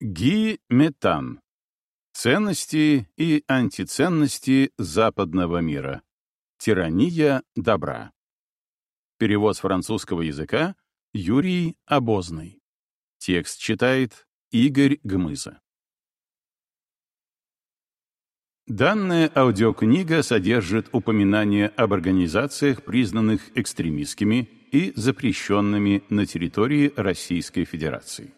Ги Метан. Ценности и антиценности западного мира. Тирания добра. Перевод с французского языка Юрий Обозный. Текст читает Игорь Гмыза. Данная аудиокнига содержит упоминания об организациях, признанных экстремистскими и запрещенными на территории Российской Федерации.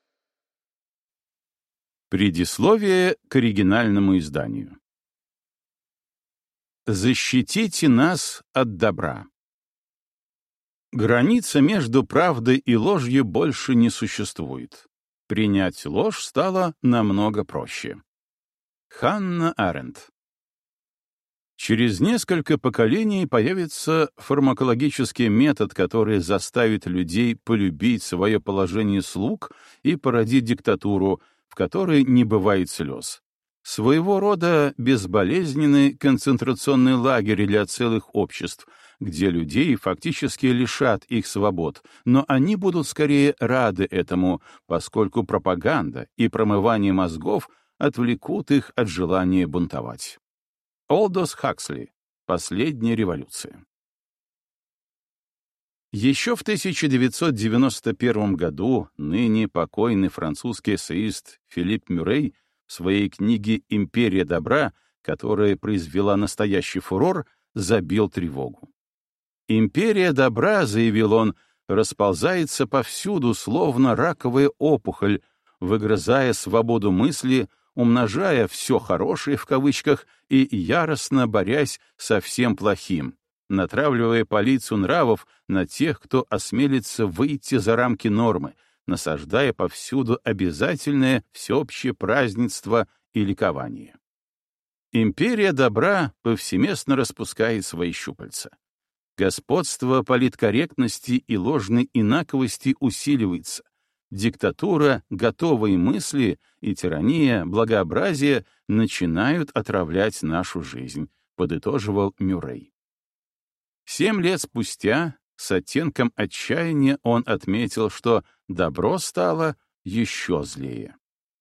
Предисловие к оригинальному изданию. Защитите нас от добра. Граница между правдой и ложью больше не существует. Принять ложь стало намного проще. Ханна Аренд. Через несколько поколений появится фармакологический метод, который заставит людей полюбить свое положение слуг и породит диктатуру, в которой не бывает слез. Своего рода безболезненный концентрационный лагерь для целых обществ, где людей фактически лишат их свобод, но они будут скорее рады этому, поскольку пропаганда и промывание мозгов отвлекут их от желания бунтовать. Олдос Хаксли. Последняя революция. Еще в 1991 году ныне покойный французский эссеист Филипп Мюррей в своей книге «Империя добра», которая произвела настоящий фурор, забил тревогу. «Империя добра», — заявил он, — расползается повсюду, словно раковая опухоль, выгрызая свободу мысли, умножая «все хорошее» в кавычках и яростно борясь со всем плохим, натравливая полицию нравов на тех, кто осмелится выйти за рамки нормы, насаждая повсюду обязательное всеобщее празднество и ликование. Империя добра повсеместно распускает свои щупальца. Господство политкорректности и ложной инаковости усиливается. Диктатура готовой мысли и тирания благообразия начинают отравлять нашу жизнь, подытоживал Мюррей. 7 лет спустя, с оттенком отчаяния, он отметил, что добро стало еще злее.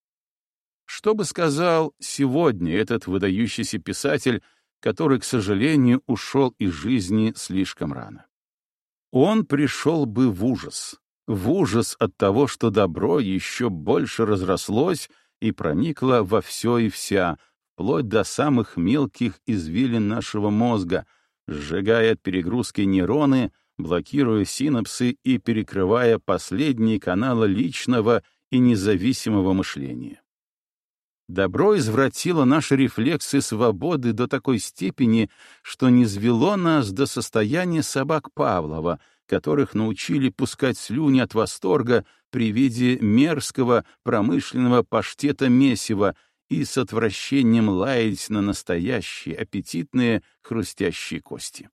Что бы сказал сегодня этот выдающийся писатель, который, к сожалению, ушел из жизни слишком рано? Он пришел бы в ужас от того, что добро еще больше разрослось и проникло во все и вся, вплоть до самых мелких извилин нашего мозга, сжигая от перегрузки нейроны, блокируя синапсы и перекрывая последние каналы личного и независимого мышления. Добро извратило наши рефлексы свободы до такой степени, что низвело нас до состояния собак Павлова, которых научили пускать слюни от восторга при виде мерзкого промышленного паштета-месива и с отвращением лаять на настоящие аппетитные хрустящие кости.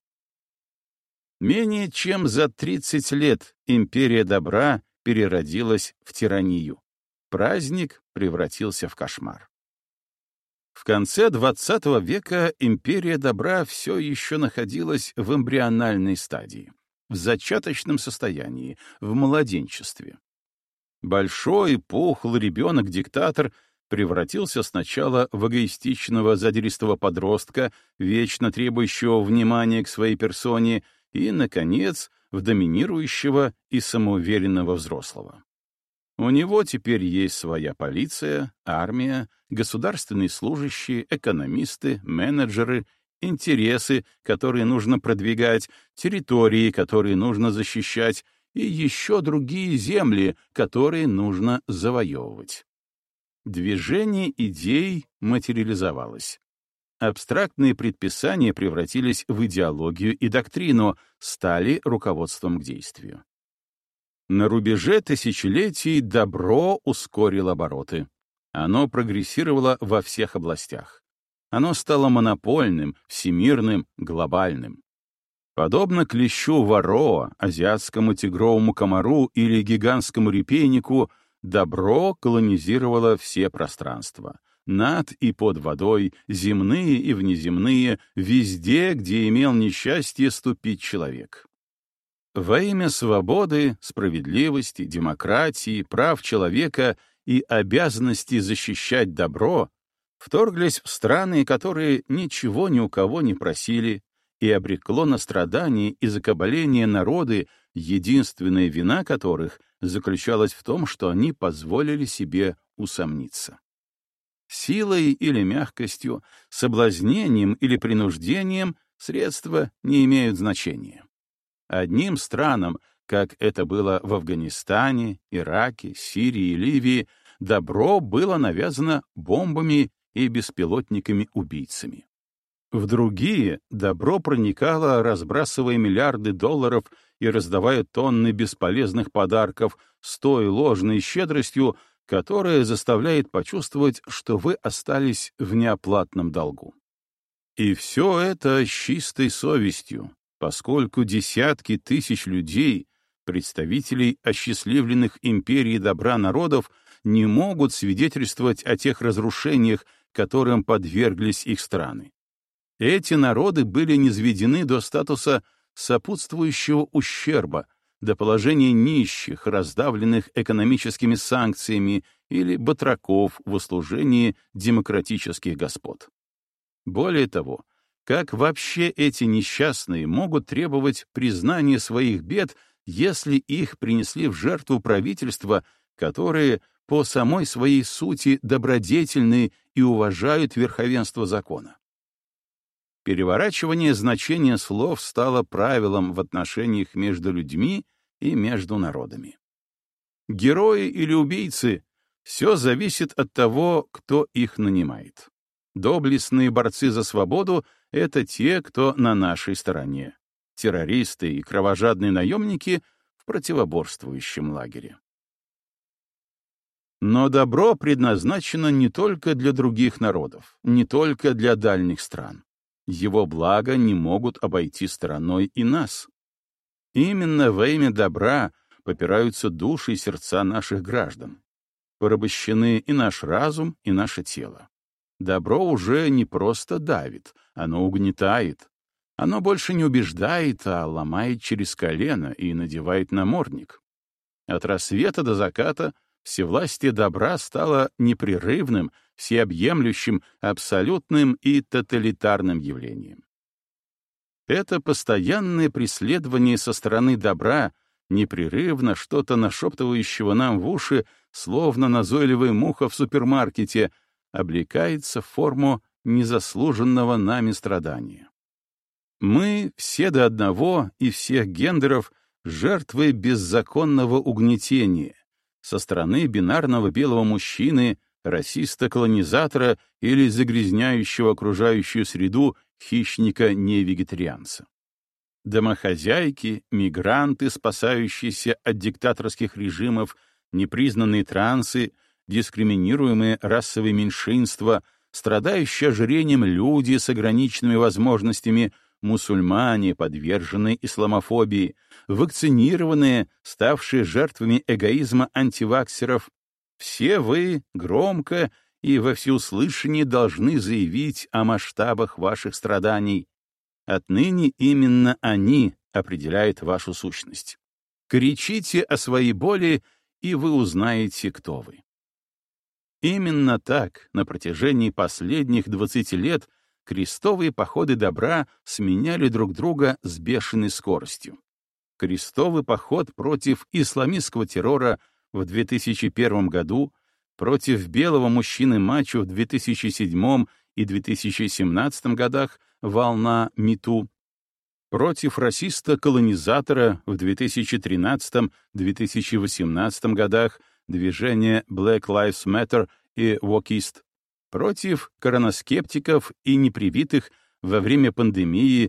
Менее чем за 30 лет империя добра переродилась в тиранию. Праздник превратился в кошмар. В конце XX века империя добра все еще находилась в эмбриональной стадии, в зачаточном состоянии, в младенчестве. Большой, пухлый ребенок-диктатор превратился сначала в эгоистичного задиристого подростка, вечно требующего внимания к своей персоне, и, наконец, в доминирующего и самоуверенного взрослого. У него теперь есть своя полиция, армия, государственные служащие, экономисты, менеджеры, интересы, которые нужно продвигать, территории, которые нужно защищать, и еще другие земли, которые нужно завоевывать. Движение идей материализовалось. Абстрактные предписания превратились в идеологию и доктрину, стали руководством к действию. На рубеже тысячелетий добро ускорило обороты. Оно прогрессировало во всех областях. Оно стало монопольным, всемирным, глобальным. Подобно клещу вароа, азиатскому тигровому комару или гигантскому репейнику, добро колонизировало все пространства. Над и под водой, земные и внеземные, везде, где имел несчастье ступить человек. Во имя свободы, справедливости, демократии, прав человека и обязанности защищать добро вторглись в страны, которые ничего ни у кого не просили, и обрекло на страдания и закабаление народы, единственная вина которых заключалась в том, что они позволили себе усомниться. Силой или мягкостью, соблазнением или принуждением средства не имеют значения. Одним странам, как это было в Афганистане, Ираке, Сирии и Ливии, добро было навязано бомбами и беспилотниками-убийцами. В другие добро проникало, разбрасывая миллиарды долларов и раздавая тонны бесполезных подарков с той ложной щедростью, которая заставляет почувствовать, что вы остались в неоплатном долгу. И все это с чистой совестью, поскольку десятки тысяч людей, представителей осчастливленных империей добра народов, не могут свидетельствовать о тех разрушениях, которым подверглись их страны. Эти народы были низведены до статуса сопутствующего ущерба, до положения нищих, раздавленных экономическими санкциями или батраков в услужении демократических господ. Более того, как вообще эти несчастные могут требовать признания своих бед, если их принесли в жертву правительства, которые по самой своей сути добродетельны и уважают верховенство закона? Переворачивание значения слов стало правилом в отношениях между людьми и между народами. Герои или убийцы — все зависит от того, кто их нанимает. Доблестные борцы за свободу — это те, кто на нашей стороне. Террористы и кровожадные наемники — в противоборствующем лагере. Но добро предназначено не только для других народов, не только для дальних стран. Его блага не могут обойти стороной и нас. Именно во имя добра попираются души и сердца наших граждан. Порабощены и наш разум, и наше тело. Добро уже не просто давит, оно угнетает. Оно больше не убеждает, а ломает через колено и надевает намордник. От рассвета до заката всевластие добра стало непрерывным, всеобъемлющим, абсолютным и тоталитарным явлением. Это постоянное преследование со стороны добра, непрерывно что-то нашептывающего нам в уши, словно назойливая муха в супермаркете, облекается в форму незаслуженного нами страдания. Мы все до одного и всех гендеров жертвы беззаконного угнетения со стороны бинарного белого мужчины, расиста-колонизатора или загрязняющего окружающую среду хищника-невегетарианца. Домохозяйки, мигранты, спасающиеся от диктаторских режимов, непризнанные трансы, дискриминируемые расовые меньшинства, страдающие ожирением люди с ограниченными возможностями, мусульмане, подверженные исламофобии, вакцинированные, ставшие жертвами эгоизма антиваксеров, все вы громко и во всеуслышание должны заявить о масштабах ваших страданий. Отныне именно они определяют вашу сущность. Кричите о своей боли, и вы узнаете, кто вы. Именно так на протяжении последних 20 лет крестовые походы добра сменяли друг друга с бешеной скоростью. Крестовый поход против исламистского террора в 2001 году, против белого мужчины-мачо в 2007 и 2017 годах волна МИТУ, против расиста-колонизатора в 2013-2018 годах движение Black Lives Matter и Wokist, против коронаскептиков и непривитых во время пандемии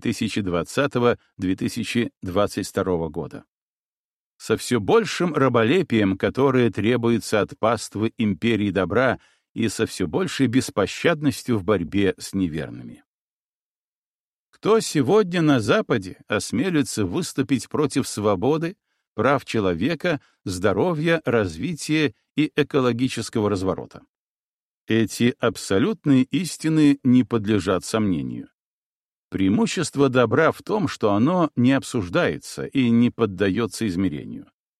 2020-2022 года. Со все большим раболепием, которое требуется от паствы империи добра, и со все большей беспощадностью в борьбе с неверными. Кто сегодня на Западе осмелится выступить против свободы, прав человека, здоровья, развития и экологического разворота? Эти абсолютные истины не подлежат сомнению. Преимущество добра в том, что оно не обсуждается и не поддается измерению.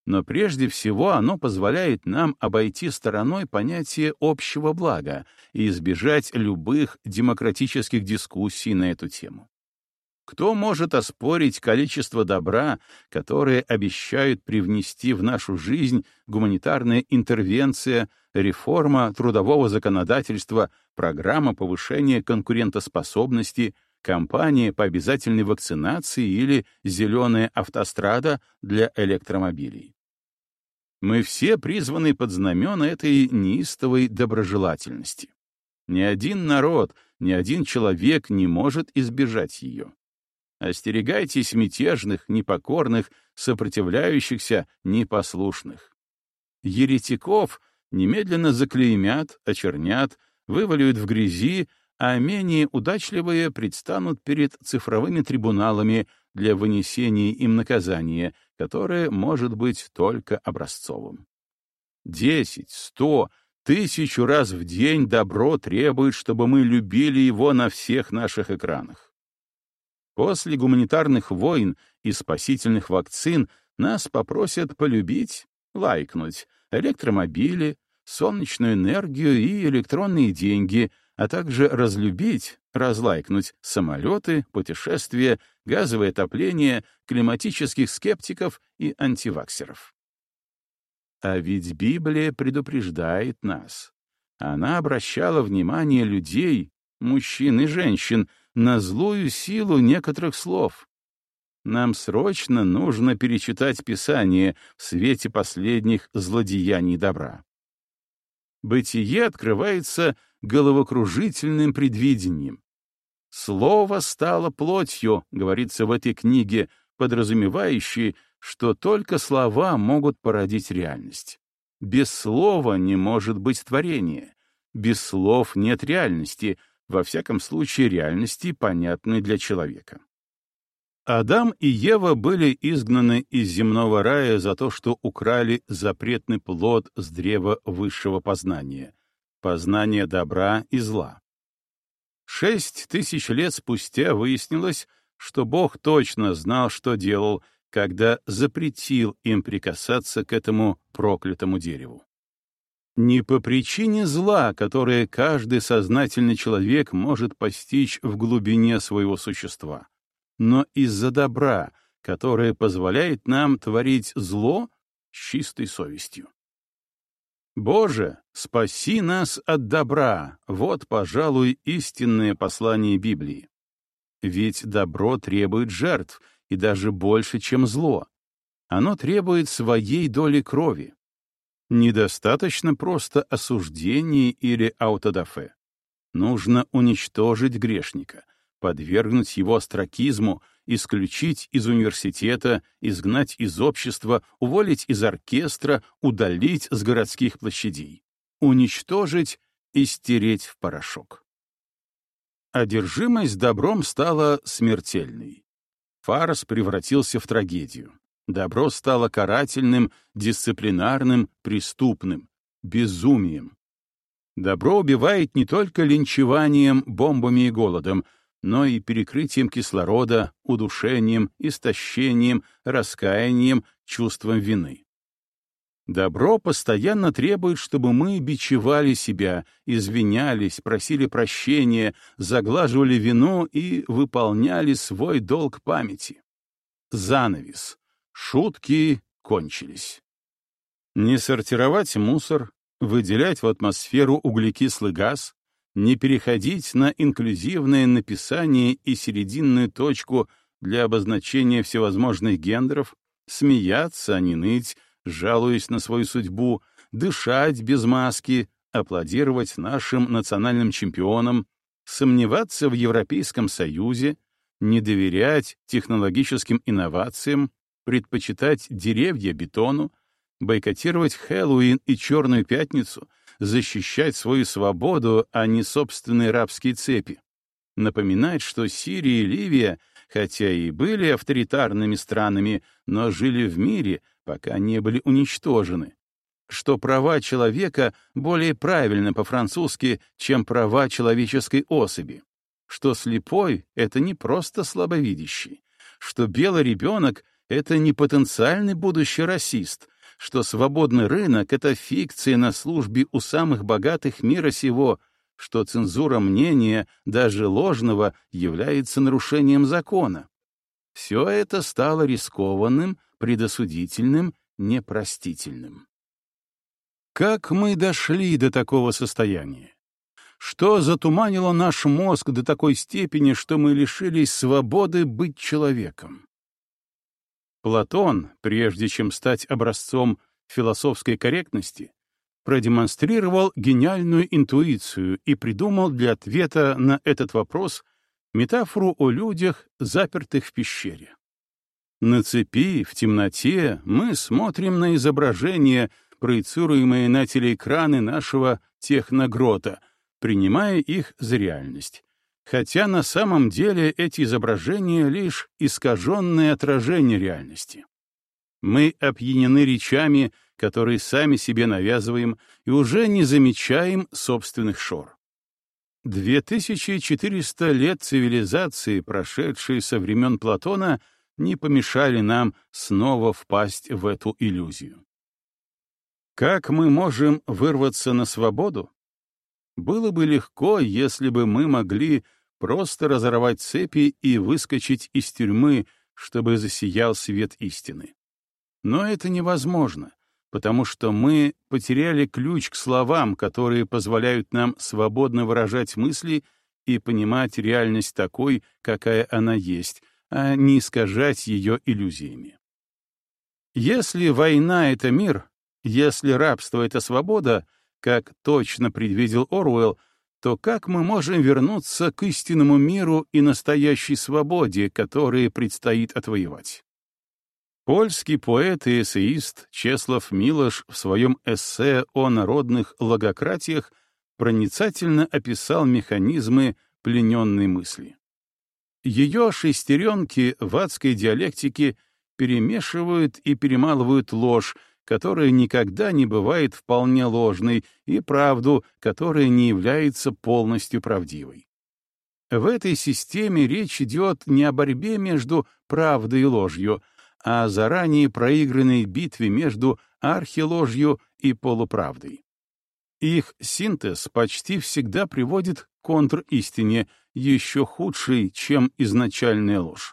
но прежде всего оно позволяет нам обойти стороной понятие общего блага и избежать любых демократических дискуссий на эту тему. Кто может оспорить количество добра, которое обещают привнести в нашу жизнь гуманитарная интервенция, реформа трудового законодательства, программа повышения конкурентоспособности, кампания по обязательной вакцинации или зеленая автострада для электромобилей? Мы все призваны под знамена этой неистовой доброжелательности. Ни один народ, ни один человек не может избежать ее. Остерегайтесь мятежных, непокорных, сопротивляющихся, непослушных. Еретиков немедленно заклеймят, очернят, вывалят в грязи, а менее удачливые предстанут перед цифровыми трибуналами для вынесения им наказания, которое может быть только образцовым. 10, 100, 1000 раз в день добро требует, чтобы мы любили его на всех наших экранах. После гуманитарных войн и спасительных вакцин нас попросят полюбить, лайкнуть электромобили, солнечную энергию и электронные деньги, а также разлюбить, разлайкнуть самолеты, путешествия, газовое отопление, климатических скептиков и антиваксеров. А ведь Библия предупреждает нас. Она обращала внимание людей, мужчин и женщин, на злую силу некоторых слов. Нам срочно нужно перечитать Писание в свете последних злодеяний добра. Бытие открывается головокружительным предвидением. «Слово стало плотью», — говорится в этой книге, подразумевающей, что только слова могут породить реальность. Без слова не может быть творения. Без слов нет реальности, во всяком случае реальности, понятной для человека. Адам и Ева были изгнаны из земного рая за то, что украли запретный плод с древа высшего познания, познания добра и зла. 6000 лет спустя выяснилось, что Бог точно знал, что делал, когда запретил им прикасаться к этому проклятому дереву. Не по причине зла, которое каждый сознательный человек может постичь в глубине своего существа, но из-за добра, которое позволяет нам творить зло с чистой совестью. «Боже, спаси нас от добра» — вот, пожалуй, истинное послание Библии. Ведь добро требует жертв, и даже больше, чем зло. Оно требует своей доли крови. Недостаточно просто осуждения или аутодафе. Нужно уничтожить грешника, подвергнуть его остракизму, исключить из университета, изгнать из общества, уволить из оркестра, удалить с городских площадей, уничтожить и стереть в порошок. Одержимость добром стала смертельной. Фарс превратился в трагедию. Добро стало карательным, дисциплинарным, преступным, безумием. Добро убивает не только линчеванием, бомбами и голодом, но и перекрытием кислорода, удушением, истощением, раскаянием, чувством вины. Добро постоянно требует, чтобы мы бичевали себя, извинялись, просили прощения, заглаживали вину и выполняли свой долг памяти. Занавес. Шутки кончились. Не сортировать мусор, выделять в атмосферу углекислый газ, не переходить на инклюзивное написание и серединную точку для обозначения всевозможных гендеров, смеяться, а не ныть, жалуясь на свою судьбу, дышать без маски, аплодировать нашим национальным чемпионам, сомневаться в Европейском Союзе, не доверять технологическим инновациям, предпочитать деревья бетону, бойкотировать Хэллоуин и Черную пятницу, защищать свою свободу, а не собственные рабские цепи, напоминать, что Сирия и Ливия, хотя и были авторитарными странами, но жили в мире, пока не были уничтожены, что права человека более правильны по-французски, чем права человеческой особи, что слепой — это не просто слабовидящий, что белый ребенок — это не потенциальный будущий расист, что свободный рынок — это фикция на службе у самых богатых мира сего, что цензура мнения, даже ложного, является нарушением закона. Все это стало рискованным, предосудительным, непростительным. Как мы дошли до такого состояния? Что затуманило наш мозг до такой степени, что мы лишились свободы быть человеком? Платон, прежде чем стать образцом философской корректности, продемонстрировал гениальную интуицию и придумал для ответа на этот вопрос метафору о людях, запертых в пещере. На цепи, в темноте, мы смотрим на изображения, проецируемые на телеэкраны нашего техногрота, принимая их за реальность. Хотя на самом деле эти изображения — лишь искаженное отражение реальности. Мы опьянены речами, которые сами себе навязываем, и уже не замечаем собственных шор. 2400 лет цивилизации, прошедшие со времен Платона, не помешали нам снова впасть в эту иллюзию. Как мы можем вырваться на свободу? Было бы легко, если бы мы могли просто разорвать цепи и выскочить из тюрьмы, чтобы засиял свет истины. Но это невозможно, потому что мы потеряли ключ к словам, которые позволяют нам свободно выражать мысли и понимать реальность такой, какая она есть, а не искажать ее иллюзиями. Если война — это мир, если рабство — это свобода, как точно предвидел Оруэлл, то как мы можем вернуться к истинному миру и настоящей свободе, которые предстоит отвоевать? Польский поэт и эссеист Чеслав Милош в своем эссе о народных логократиях проницательно описал механизмы плененной мысли. Ее шестеренки в адской диалектике перемешивают и перемалывают ложь, которая никогда не бывает вполне ложной, и правду, которая не является полностью правдивой. В этой системе речь идет не о борьбе между правдой и ложью, а о заранее проигранной битве между архиложью и полуправдой. Их синтез почти всегда приводит к контристине, еще худшей, чем изначальная ложь.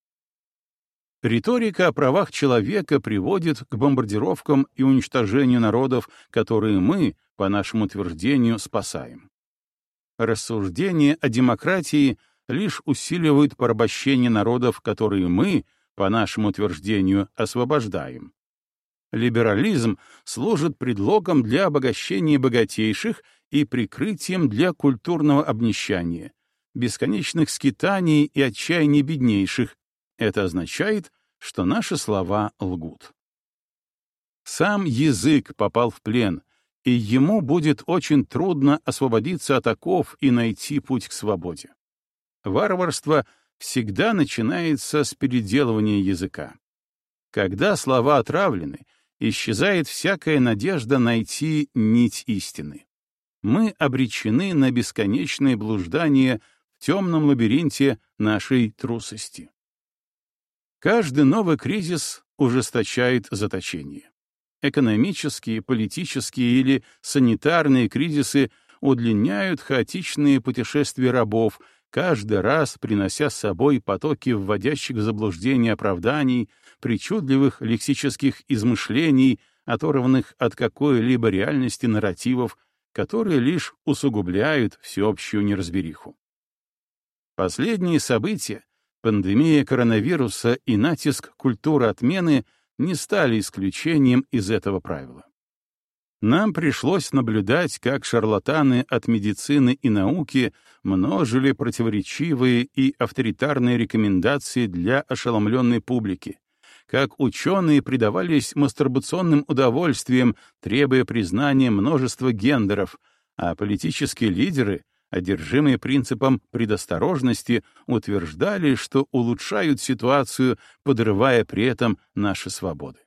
Риторика о правах человека приводит к бомбардировкам и уничтожению народов, которые мы, по нашему утверждению, спасаем. Рассуждения о демократии лишь усиливают порабощение народов, которые мы, по нашему утверждению, освобождаем. Либерализм служит предлогом для обогащения богатейших и прикрытием для культурного обнищания, бесконечных скитаний и отчаяния беднейших. Это означает, что наши слова лгут. Сам язык попал в плен, и ему будет очень трудно освободиться от оков и найти путь к свободе. Варварство всегда начинается с переделывания языка. Когда слова отравлены, исчезает всякая надежда найти нить истины. Мы обречены на бесконечное блуждание в темном лабиринте нашей трусости. Каждый новый кризис ужесточает заточение. Экономические, политические или санитарные кризисы удлиняют хаотичные путешествия рабов, каждый раз принося с собой потоки вводящих в заблуждение оправданий, причудливых лексических измышлений, оторванных от какой-либо реальности нарративов, которые лишь усугубляют всеобщую неразбериху. Последние события, пандемия коронавируса и натиск культуры отмены, не стали исключением из этого правила. Нам пришлось наблюдать, как шарлатаны от медицины и науки множили противоречивые и авторитарные рекомендации для ошеломленной публики, как ученые предавались мастурбационным удовольствиям, требуя признания множества гендеров, а политические лидеры, одержимые принципом предосторожности, утверждали, что улучшают ситуацию, подрывая при этом наши свободы.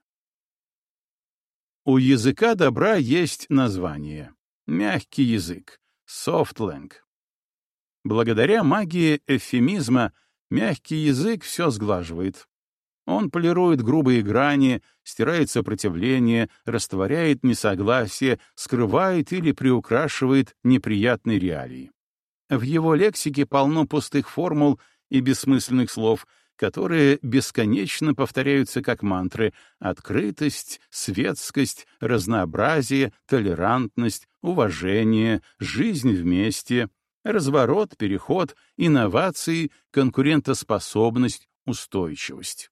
У языка добра есть название — мягкий язык, soft slang. Благодаря магии эвфемизма мягкий язык все сглаживает. Он полирует грубые грани, стирает сопротивление, растворяет несогласие, скрывает или приукрашивает неприятные реалии. В его лексике полно пустых формул и бессмысленных слов, которые бесконечно повторяются как мантры: открытость, светскость, разнообразие, толерантность, уважение, жизнь вместе, разворот, переход, инновации, конкурентоспособность, устойчивость.